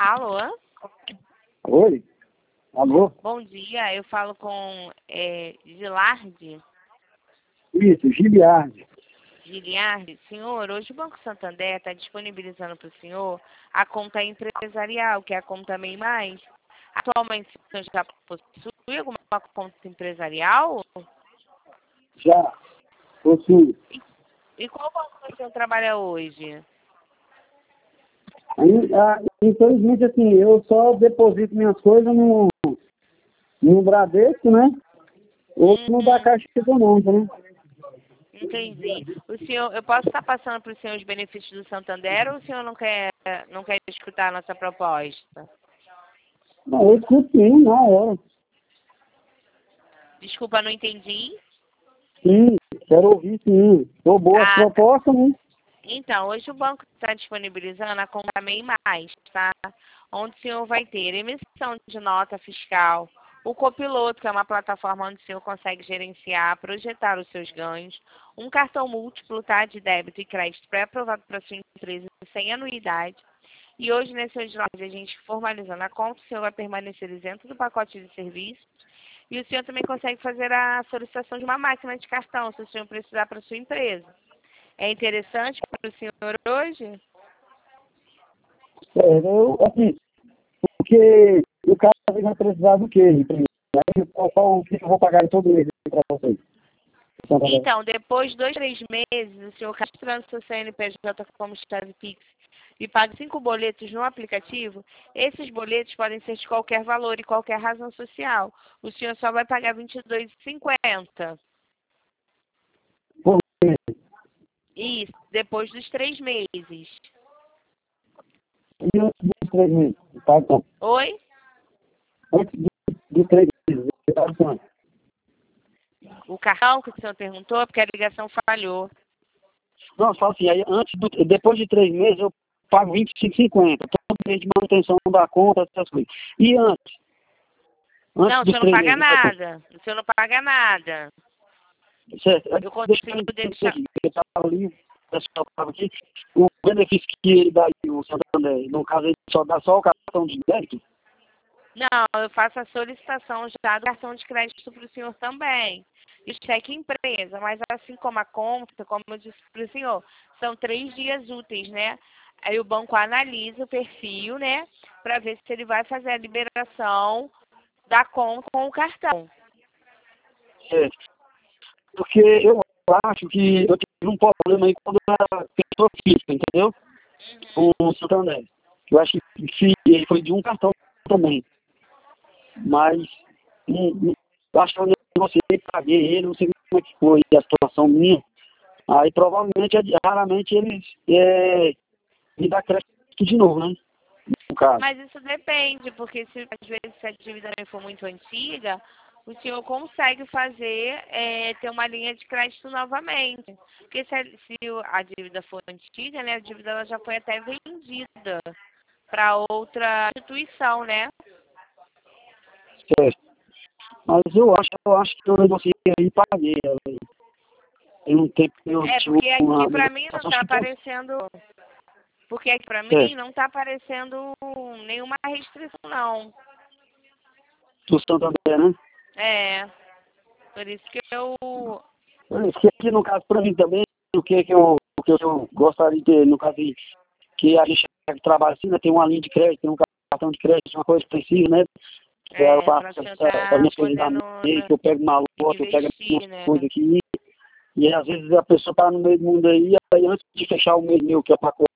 Alô? Oi? Alô? Bom dia, eu falo com Gilardi. Isso, Giliardi. Giliardi, senhor, hoje o Banco Santander está disponibilizando para o senhor a conta empresarial, que é a conta MEI Mais. Atualmente, o senhor já possui alguma conta empresarial? Já possui. E qual banco que o senhor trabalha hoje? Infelizmente, assim, eu só deposito minhas coisas no Bradesco, né? Ou no da Caixa Econômica, né? Entendi. O senhor, eu posso estar passando para o senhor os benefícios do Santander ou o senhor não quer escutar a nossa proposta? Não, eu escuto sim, na hora. Desculpa, não entendi. Sim, quero ouvir sim. Tô boa as Ah, propostas, né? então, hoje o banco está disponibilizando a conta MEI Mais, tá? Onde o senhor vai ter emissão de nota fiscal, o Copiloto, que é uma plataforma onde o senhor consegue gerenciar, projetar os seus ganhos, um cartão múltiplo, tá? De débito e crédito pré-aprovado para sua empresa sem anuidade. E hoje, nesse slide, a gente formalizando a conta, o senhor vai permanecer isento do pacote de serviço. E o senhor também consegue fazer a solicitação de uma máquina de cartão, se o senhor precisar para sua empresa. É interessante para o senhor hoje? Assim, porque o cara vai precisar do quê? Aí, qual o que eu vou pagar todo mês para vocês? Então, depois de 2, 3 meses, o senhor cadastrando seu CNPJ como chave Pix e paga 5 boletos no aplicativo, esses boletos podem ser de qualquer valor e qualquer razão social. O senhor só vai pagar R$ 22,50. Por mês. Isso, depois dos 3 meses. E antes dos 3 meses? Tá, então. Oi? Antes dos 3 meses, tá, então. O cartão que o senhor perguntou, porque a ligação falhou. Não, só assim, aí depois de 3 meses eu pago 25,50. Todo mês de manutenção da conta, essas coisas. E antes Não, o dos senhor não 3 paga meses. nada. O senhor não paga nada. Certo. Eu Deixa consigo eu deixar. aqui, eu estava ali, o pessoal estava aqui. O benefício que ele dá aí, o Santander, no caso, ele só dá só o cartão de débito? Não, eu faço a solicitação já do cartão de crédito para o senhor também. E o cheque empresa, mas assim como a conta, como eu disse para o senhor, são 3 dias úteis, né? Aí o banco analisa o perfil, né? Para ver se ele vai fazer a liberação da conta com o cartão. Certo. Porque eu acho que eu tive um problema aí quando eu era pessoa física, entendeu? Com o Santander. Eu acho que ele foi de um cartão também. Mas eu acho que eu negociei, paguei ele, não sei como é que foi a situação minha. Aí provavelmente, raramente eles me dão crédito de novo, né? No caso. Mas isso depende, porque se às vezes se a dívida for muito antiga, o senhor consegue fazer, ter uma linha de crédito novamente. Porque se a dívida for antiga, né, a dívida ela já foi até vendida para outra instituição, né? Certo. Mas eu acho que eu negociei aí e paguei ela aí. Tem um tempo que eu tive Porque uma aqui para mim não negociação, está acho que foi aparecendo, porque aqui para mim certo. não está aparecendo nenhuma restrição, não. Do Santander, né? É, por isso que eu. Que aqui, no caso, para mim também, o que eu gostaria de ter, no caso, que a gente trabalha assim, né, tem uma linha de crédito, tem um cartão de crédito, uma coisa precisa, né? Que eu Para faço o senhor as estar minhas coisas da podendo MEI, que eu pego uma lote, eu pego investir, algumas né? coisas aqui, e às vezes a pessoa está no meio do mundo aí antes de fechar o mês meu, que é o pacote,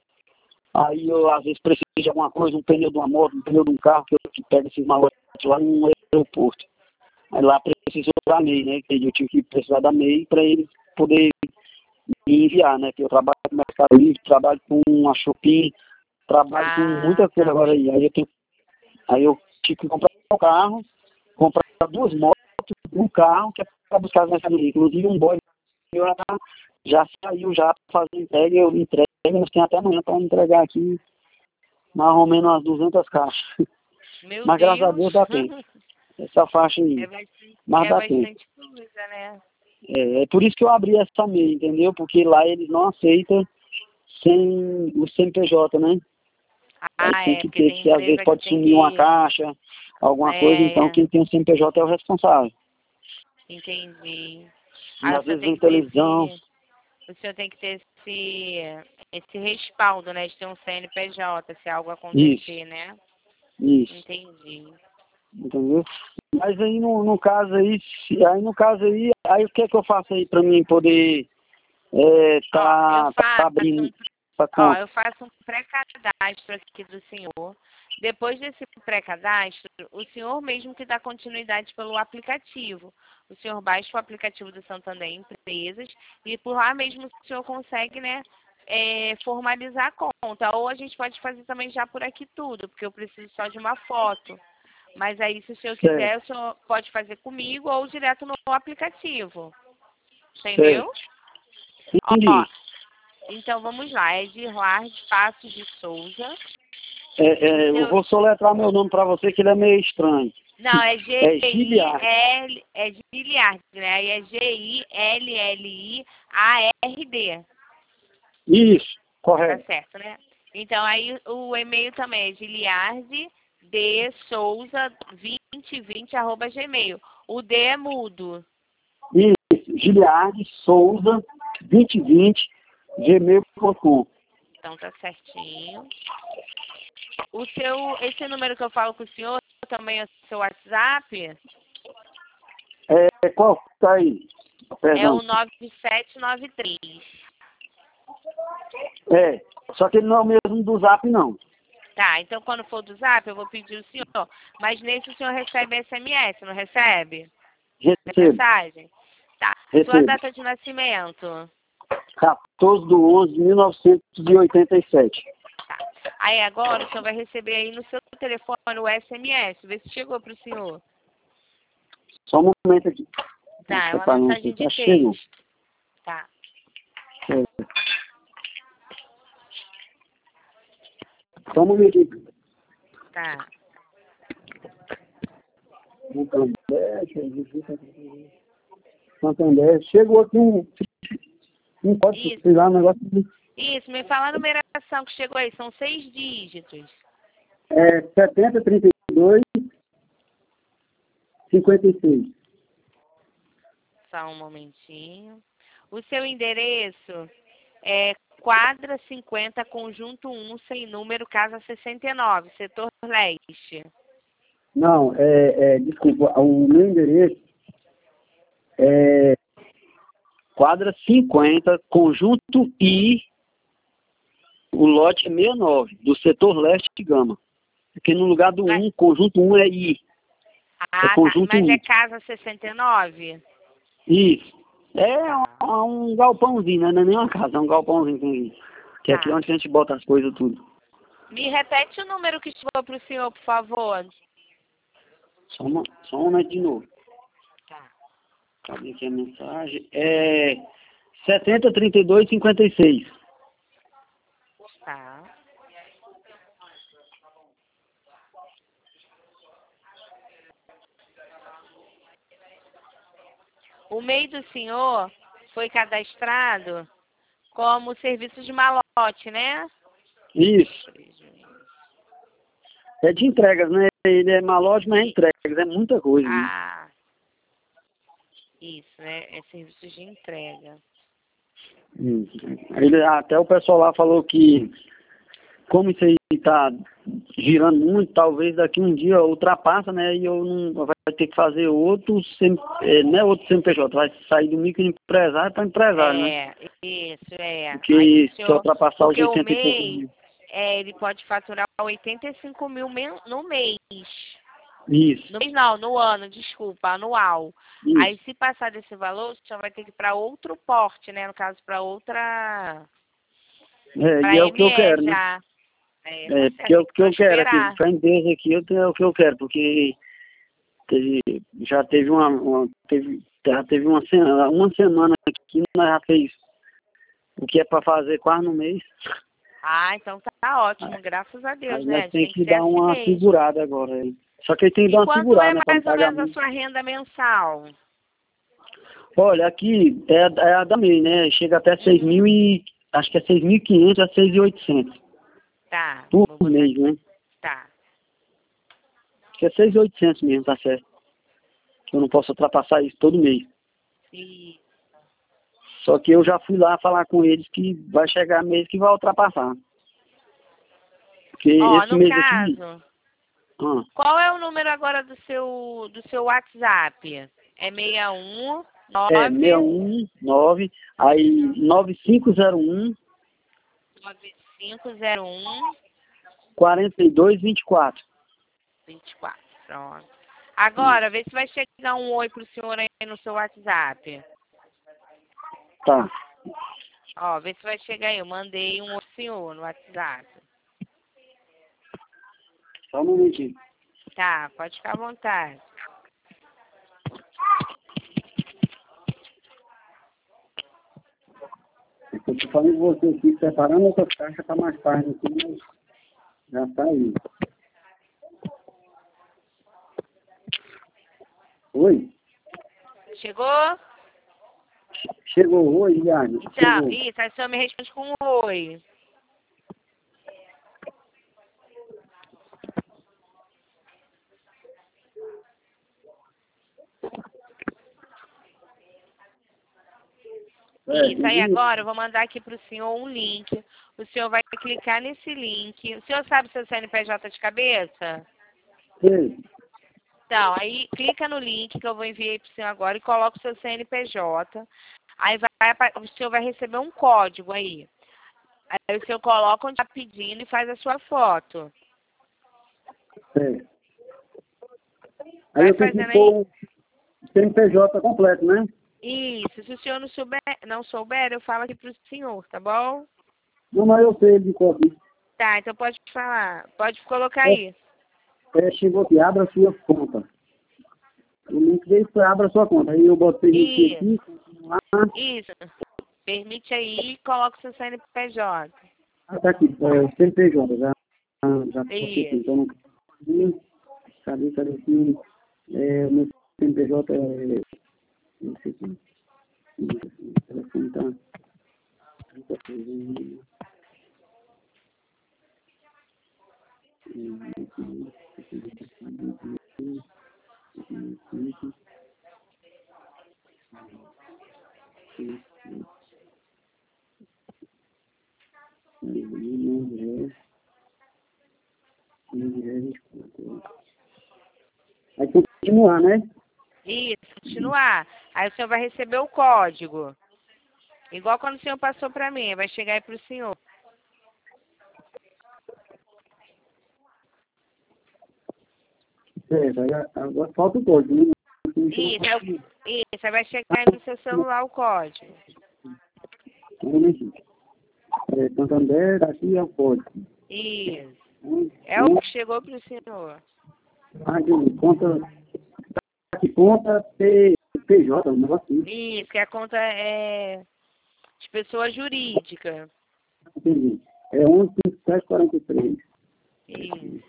aí eu às vezes preciso de alguma coisa, um pneu de uma moto, um pneu de um carro, que eu pego esses malotes lá no aeroporto. Aí lá precisou da MEI, né? Que eu tive que precisar da MEI para eles poder me enviar, né? Que eu trabalho com Mercado Livre, trabalho com a Shopee, trabalho com muita Ah, coisa tá. agora aí. Aí eu tive que comprar um carro, comprar 2 motos, um carro, que é para buscar as mercadorias. Inclusive um boy meu já saiu já para fazer entrega, eu entrego, mas tem até amanhã para entregar aqui mais ou menos umas 200 caixas. Meu Mas graças a Deus. Deus dá tempo. Essa faixa aí. Mas É dá tempo. bastante coisa, né? É por isso que eu abri essa MEI, entendeu? Porque lá eles não aceitam sem o CNPJ, né? Aí Ah, tem é, que porque ter, tem que às vezes empresa que pode tem sumir uma que... caixa, alguma coisa, então É, quem tem o CNPJ é o responsável. entendi. E Aí o às senhor vezes tem vem que ter televisão, esse... O senhor tem que ter esse respaldo, né? De ter um CNPJ, se algo isso, acontecer, né? isso, Entendi. entendeu? Mas aí no caso aí, aí o que é que eu faço aí pra mim poder Ó, tá abrindo essa ó, conta? eu faço um pré-cadastro aqui do senhor. Depois desse pré-cadastro, o senhor mesmo que dá continuidade pelo aplicativo. O senhor baixa o aplicativo do Santander Empresas e por lá mesmo o senhor consegue, né, formalizar a conta. Ou a gente pode fazer também já por aqui tudo, porque eu preciso só de uma foto. Mas aí, se o senhor Certo, quiser, o senhor pode fazer comigo ou direto no aplicativo. Entendeu? certo. Ó, Entendi. então vamos lá. É de Lard Passos de Souza. O Eu seu... vou soletrar meu nome pra você que ele é meio estranho. Não, é É Giliard. G-I-L... É Giliard, né? Aí é G-I-L-L-I-A-R-D. Isso, Tá correto. certo, né? Então, aí o e-mail também é giliarddesouza2020@gmail. O D é mudo. Isso, Giliard Souza 2020 gmail.com. Então, tá certinho. Esse número que eu falo com o senhor também é o seu WhatsApp? Qual tá aí? É Perdão. o 9793. Só que ele não é o mesmo do Zap, não. Tá, então quando for do Zap, eu vou pedir o senhor. Mas nesse o senhor recebe SMS, não recebe? Recebo, Mensagem? Tá. Sua recebo. data de nascimento? 14/11/1987. Tá. Aí agora o senhor vai receber aí no seu telefone o SMS. Vê se chegou pro senhor. Só um momento aqui. Tá, é uma Separando aqui, mensagem tá de chegando. texto. Tá, É. Só um momento aqui. tá. Santander, chegou aqui um código, Isso, sei lá, um negócio isso. Me fala a numeração que chegou aí. São 6 dígitos. 7032-56. Só um momentinho. O seu endereço é quadra 50, conjunto 1, sem número, casa 69, setor leste. Não, desculpa, o meu endereço é quadra 50, conjunto I, o lote é 69, do setor leste de Gama. Aqui no lugar do Mas, 1, conjunto 1 é I, é tá. conjunto Mas é I. casa 69? Isso. É Tá, um galpãozinho, né? Não é nem uma casa, é um galpãozinho que é aqui tá. onde a gente bota as coisas tudo. Me repete o número que chegou pro senhor, por favor. Só um momento de novo. Tá. Cadê aqui a mensagem? 7032-56. Tá. O MEI do senhor foi cadastrado como serviço de malote, né? Isso. É de entregas, né? Ele é malote, mas é entregas. É muita coisa, né? Ah, isso, né? É serviço de entrega. Até o pessoal lá falou que, como isso aí tá girando muito, talvez daqui um dia ultrapassa, né? E eu não vai ter que fazer outro, não é outro CNPJ, vai sair do microempresário para empresário, né? Isso, é. Aí Porque o se senhor, ultrapassar os porque o 80 e poucos MEI, mil. ele pode faturar 85 mil no mês. Isso, No mês não, no ano, desculpa, anual. Aí isso. se passar desse valor, você vai ter que ir para outro porte, né? No caso, para outra, E para é o que eu ME quero, né? já. Tá Porque certo, é tem o que que eu quero aqui. prosperar. Para a empresa aqui, é o que eu quero, porque já teve já teve uma semana aqui, nós já fez o que é para fazer quase no mês. Ah, então tá ótimo, graças a Deus, Aí né? nós tem Tem que que ser dar assim uma mesmo. segurada agora aí. Só que aí tem que E dar uma quanto segurada, é né? Para não mais ou pagar menos a muito. sua renda mensal? Olha, aqui é a da MEI, né? Chega até 6 Uhum. mil e... Acho que é 6.500 a 6.800. Tá. Por Vou botar mês, aqui. né? Tá. Acho que é 6.800 mesmo, tá certo. Que eu não posso ultrapassar isso todo mês. E, Só que eu já fui lá falar com eles que vai chegar mês que vai ultrapassar. Porque ó, esse no mês aqui... caso, Ah, qual é o número agora do seu WhatsApp? É 61 é 9 619, aí 9501 9501 4224. 24. Pronto. Agora, vê se vai chegar um oi pro senhor aí no seu WhatsApp. Tá. Ó, vê se vai chegar aí. Eu mandei um oi pro senhor no WhatsApp. Só um momentinho. Tá, pode ficar à vontade. Eu tô falando com você aqui, separando outra caixa para mais tarde aqui, mas já tá aí. Oi? Chegou? Chegou, oi, Iago. Então, Chegou. isso, aí o senhor me responde com um oi. Isso, aí agora eu vou mandar aqui pro senhor um link. O senhor vai clicar nesse link. O senhor sabe seu CNPJ de cabeça? Sei. Então, aí clica no link que eu vou enviar pro senhor agora e coloca o seu CNPJ. Aí o senhor vai receber um código aí. Aí o senhor coloca onde está pedindo e faz a sua foto. Sei. Aí Vai eu tenho que fazendo aí. pôr o CNPJ completo, né? Isso, se o senhor não souber, eu falo aqui pro senhor, tá bom? Não, mas eu sei de copy. Tá, então pode falar. Pode colocar aí. Chegou aqui, abra a sua conta. O link veio para abra a sua conta. Aí eu boto permitir aqui, continuar. Isso. Permite aí e coloca o seu CNPJ. Ah, tá aqui, o CNPJ, já coloquei aqui. Isso. Então, cadê aqui? O meu CNPJ esse aqui. O telefone tá... Aí continuar, né? Isso, continuar. Aí o senhor vai receber o código. Igual quando o senhor passou para mim, vai chegar aí pro senhor. Certo, aí agora falta o código, né? Isso, aí vai chegar aí no seu celular o código. Santander, daqui é o código. Isso. É o que chegou pro senhor. Conta PJ, um negócio assim. Isso, que a conta é de pessoa jurídica. Entendi. É 11.5743. Isso.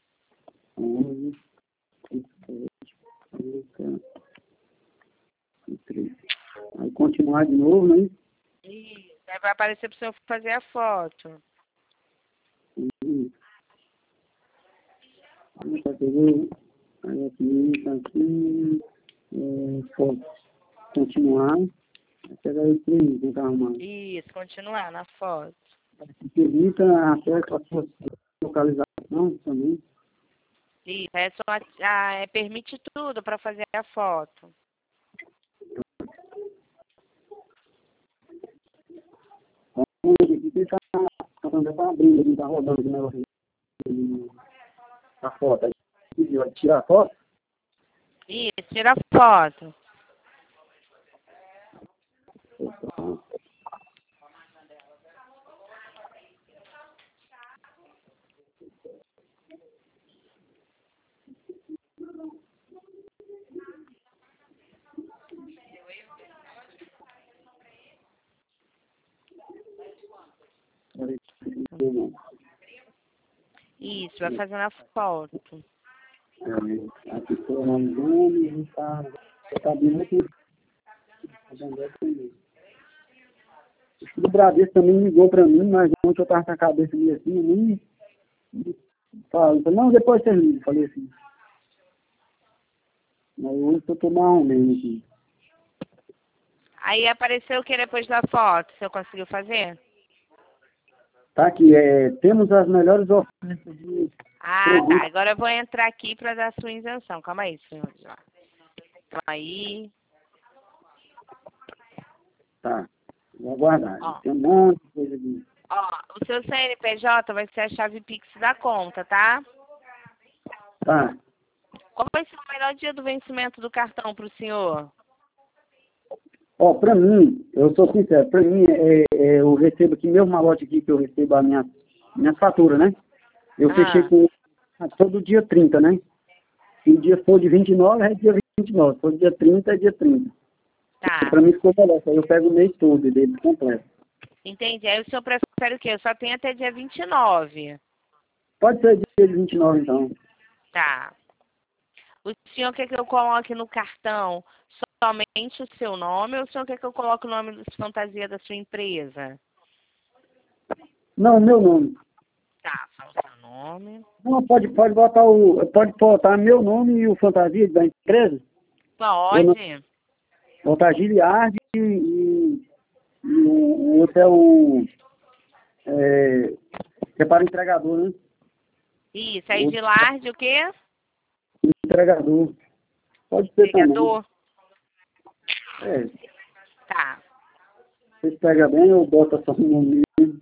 11.5743. Aí continuar de novo, né? Isso. Aí vai aparecer pro senhor fazer a foto. Aí aqui, tá aqui, foto. Continuar. Até daí que vem arrumando. Isso, continuar na foto. Permita acesso à sua localização também. Isso, permite tudo para fazer a foto. Aqui tá abrindo, ele tá rodando o negócio a foto. Aí vai tirar a foto. Isso, tira a foto. Isso, vai fazendo a foto. Aqui estou analisando e tá abrindo aqui. O Bradesco também ligou para mim, mas ontem eu estava com a cabeça meio assim, nem Fala, não, depois você liga. Falei assim. Mas hoje eu tô mais mesmo aqui. Aí apareceu o que depois da foto? Você conseguiu fazer? Tá aqui, temos as melhores ofertas de Ah, tá. produtos. Agora eu vou entrar aqui para dar a sua isenção. Calma aí, senhor. Calma aí. Tá, vou aguardar. Ó, Tem um monte de coisa aqui. ó, o seu CNPJ vai ser a chave Pix da conta, tá? Tá. Qual vai ser o melhor dia do vencimento do cartão para o senhor? Ó, pra mim, eu sou sincero, pra mim, eu recebo aqui, meu malote aqui, que eu recebo a minha fatura, né? Eu fechei Ah, com todo dia 30, né? Se o dia for de 29, é dia 29. Se for dia 30, é dia 30. tá. Pra mim ficou melhor, aí eu pego o mês todo dele completo. Entendi. Aí o senhor prefere o quê? Eu só tenho até dia 29. Pode ser dia de 29, então. Tá. O senhor quer que eu coloque no cartão somente o seu nome ou o senhor quer que eu coloque o nome de fantasia da sua empresa? Não, meu nome. Tá, só o seu nome. Não, pode botar meu nome e o fantasia da empresa. Ou não, Pode. botar Giliard e o outro é que é para entregador, né? Isso, O aí outro de Larde o quê? é entregador. Pode ser também. Pegador. É, Tá. você pega bem ou bota só o nome mesmo.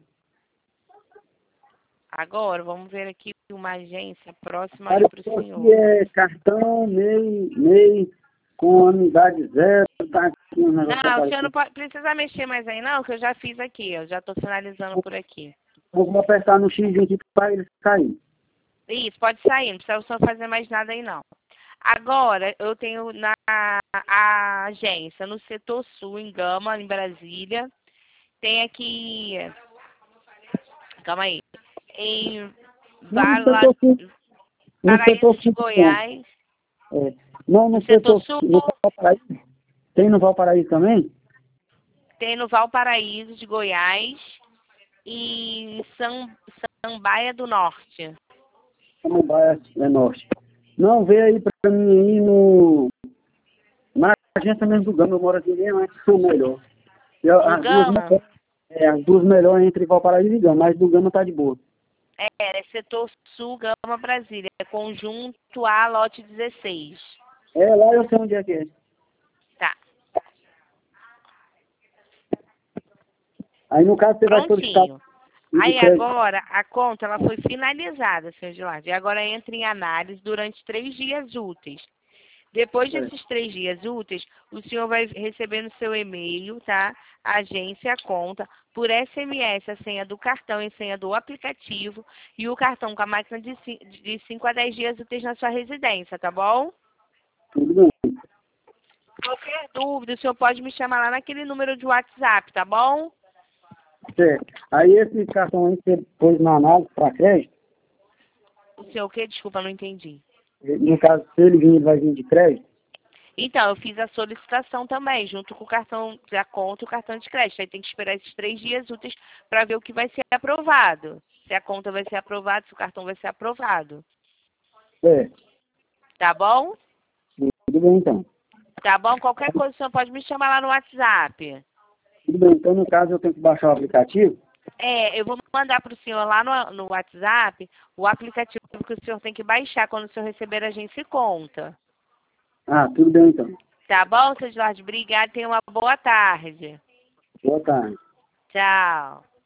Agora, vamos ver aqui uma agência próxima aí Cara, para o isso aqui senhor. é cartão, MEI, com anuidade zero, tá aqui um negócio Não, o senhor não aparecendo. precisa mexer mais aí não, que eu já fiz aqui. Eu já estou finalizando por aqui. Vou apertar no X aqui para ele sair. Isso, pode sair, não precisa o senhor fazer mais nada aí não. Agora, eu tenho na a agência, no setor sul, em Gama, em Brasília. Tem aqui, calma aí, em Não, no Vala, setor sul, no Paraíso setor de sul, não. Goiás. É, não, No no setor setor sul, sul, no Valparaíso. Tem no Valparaíso também? tem no Valparaíso de Goiás e em Samambaia do Norte. Samambaia é norte. Não, vê aí pra mim aí na agência mesmo do Gama, eu moro aqui, mas são melhor. No Gama, As duas melhores entre Valparaíso e Gama, mas do Gama tá de boa. é setor sul, Gama, Brasília. Conjunto A, lote 16. É, lá eu sei onde é que é. Tá, Aí no caso você vai solicitar prontinho. de Aí crédito. agora, a conta ela foi finalizada, senhor Gilard. E agora entra em análise durante 3 dias úteis. Depois É, desses 3 dias úteis, o senhor vai receber no seu e-mail, tá? A agência, a conta, por SMS, a senha do cartão e a senha do aplicativo e o cartão com a máquina de 5 a 10 dias úteis na sua residência, tá bom? tudo bem. Qualquer dúvida, o senhor pode me chamar lá naquele número de WhatsApp, tá bom? Certo. Aí esse cartão aí que você pôs na análise para crédito, O senhor o quê? Desculpa, não entendi. no caso, se ele vir, ele vai vir de crédito. Então, eu fiz a solicitação também, junto com o cartão da conta e o cartão de crédito. Aí tem que esperar esses 3 dias úteis para ver o que vai ser aprovado. Se a conta vai ser aprovada, se o cartão vai ser aprovado. Certo. Tá bom? Tudo bem então. Tá bom? Qualquer coisa, o senhor pode me chamar lá no WhatsApp. Tudo bem, então no caso eu tenho que baixar o aplicativo. É, eu vou mandar para o senhor lá no WhatsApp o aplicativo que o senhor tem que baixar quando o senhor receber a agência e conta. Ah, tudo bem então. Tá bom, seu Jorge? Obrigada. Tenha uma boa tarde. Boa tarde. Tchau.